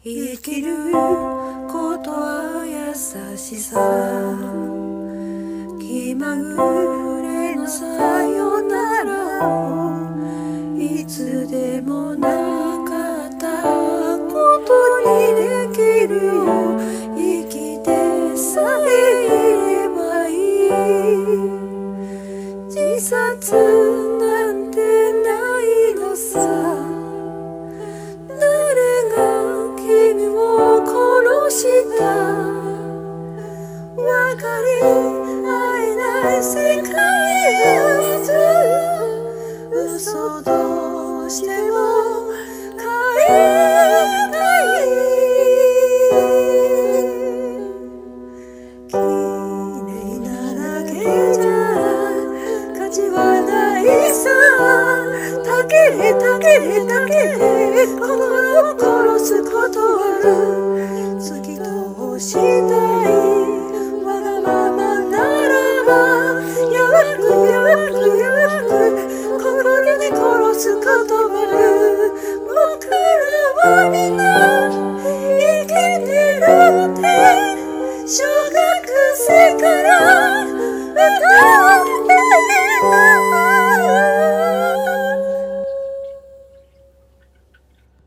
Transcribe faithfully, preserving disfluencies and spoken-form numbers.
生きることは優しさ、気まぐれのさよならをいつでもなかったことにできるよ。生きてさえいればいい。自殺なんてないのさ。分かり合えない世界は嘘としても変えない。綺麗なだけじゃ価値はないさ。たけれたけれたけれ心を殺すことは突き通したい。わがままならばやわくやわくやわく心で殺すことは僕らはみんな